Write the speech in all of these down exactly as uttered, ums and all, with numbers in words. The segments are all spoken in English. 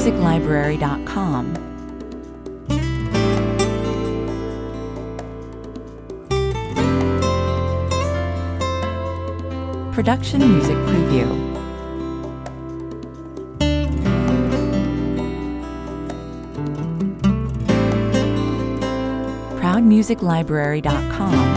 music library dot com. Production Music Preview. proud music library dot com.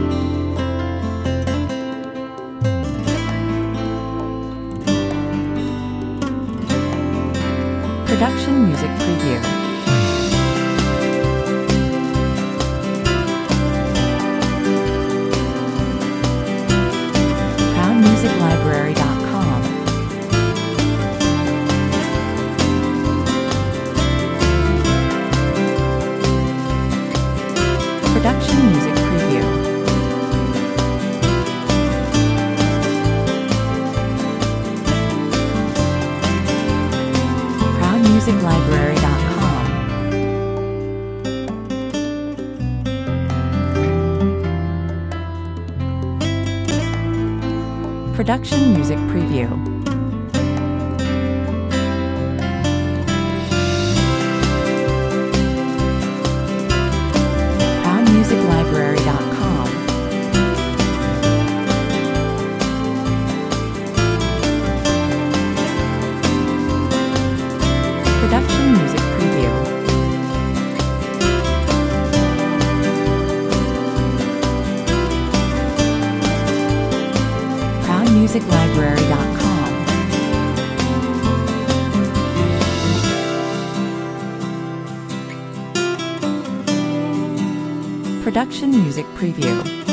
Production Music Preview. proud music library dot com. Production Music Preview. proud music library dot com. Production Music Preview. proud music library dot com. Production Music Preview. proud music library dot com. Production Music Preview.